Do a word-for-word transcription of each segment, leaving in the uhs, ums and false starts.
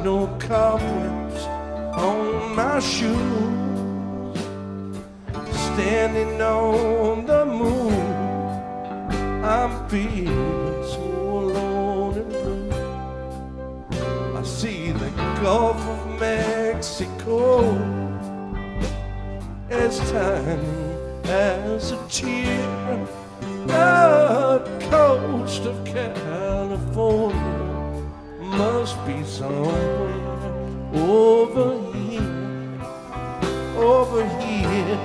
no cobwebs on my shoes. Standing on the moon, I'm feeling so alone and blue. I see the Gulf of Mexico as tiny as a tear. The coast of California must be somewhere over here, over here.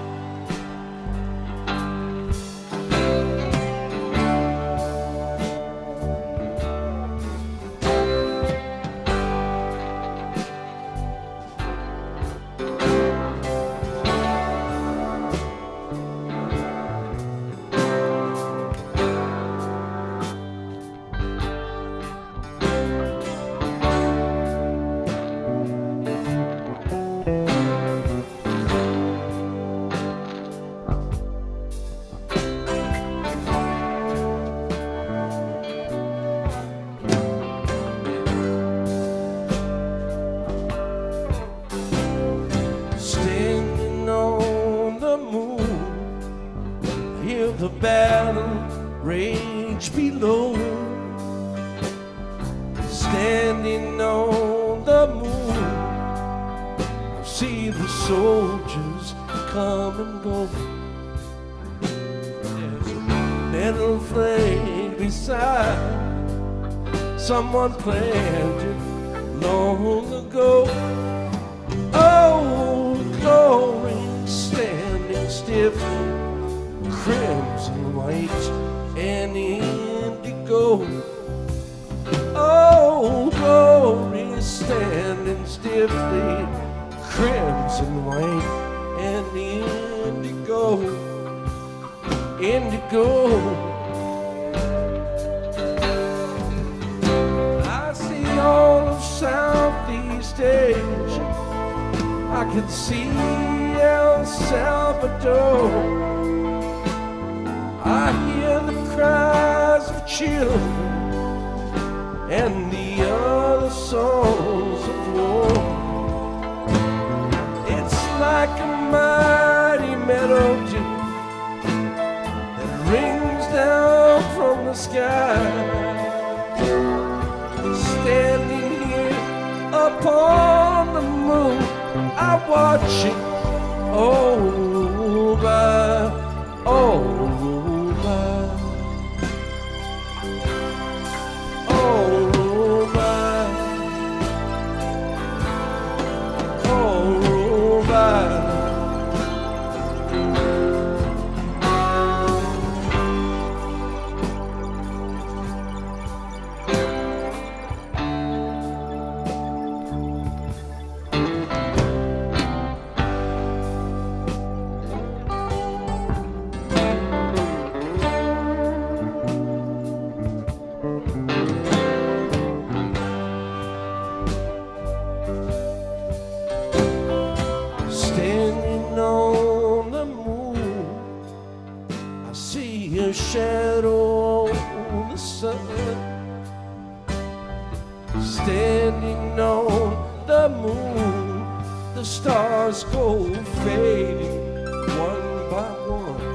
The battle rage below. Standing on the moon, I see the soldiers come and go. There's a metal flag beside someone planted long ago. Oh, glory, standing stiffly, crimson, white, and indigo. Oh, glory, standing stiffly, crimson, white, and indigo. Indigo. I see all of Southeast Asia. I can see El Salvador. I hear the cries of children and the other songs of war. It's like a mighty melody that rings down from the sky. Standing here upon the moon, I watch it all by all. A shadow on the sun, standing on the moon, the stars go fading one by one.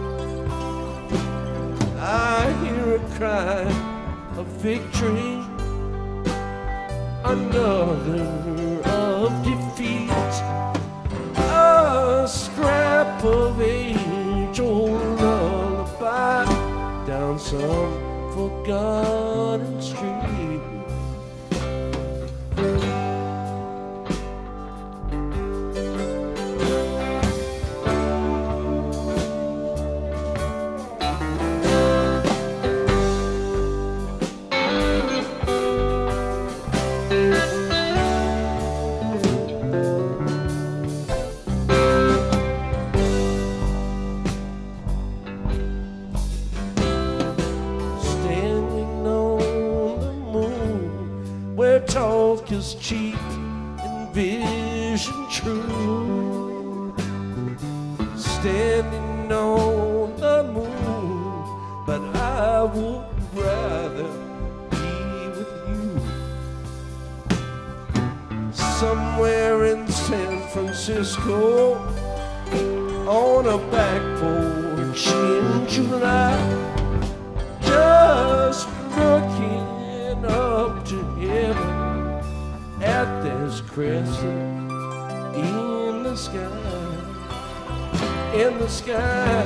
I hear a cry of victory, another of defeat, a scrap of age-old lullaby down some forgotten street. Talk is cheap and vision true. Standing on the moon, but I would rather be with you. somewhere in San Francisco on a back porch in July, just looking up to heaven at this crescent in the sky, in the sky.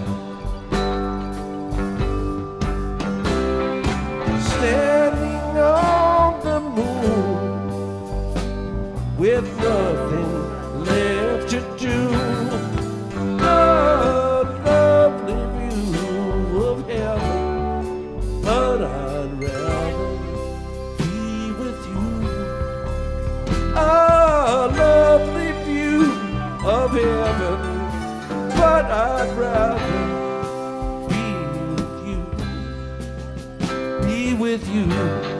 Standing on the moon with nothing left to do, a lovely view of heaven, but I'd rather be with you. A lovely view of heaven, but I'd rather be with you, be with you.